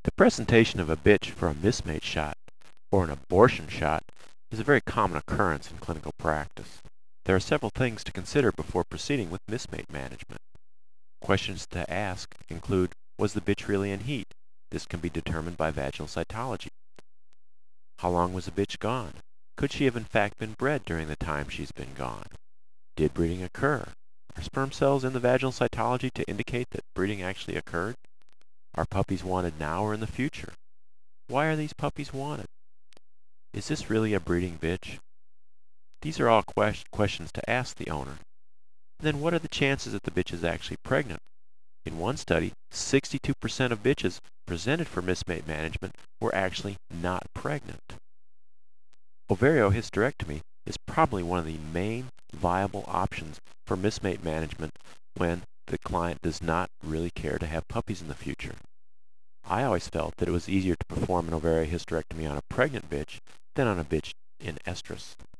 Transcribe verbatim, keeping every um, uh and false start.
The presentation of a bitch for a mismate shot or an abortion shot is a very common occurrence in clinical practice. There are several things to consider before proceeding with mismate management. Questions to ask include, was the bitch really in heat? This can be determined by vaginal cytology. How long was the bitch gone? Could she have in fact been bred during the time she's been gone? Did breeding occur? Are sperm cells in the vaginal cytology to indicate that breeding actually occurred? Are puppies wanted now or in the future? Why are these puppies wanted? Is this really a breeding bitch? These are all quest questions to ask the owner. And then what are the chances that the bitch is actually pregnant? In one study, sixty-two percent of bitches presented for mismate management were actually not pregnant. Ovariohysterectomy is probably one of the main viable options for mismate management when the client does not really care to have puppies in the future. I always felt that it was easier to perform an ovariohysterectomy on a pregnant bitch than on a bitch in estrus.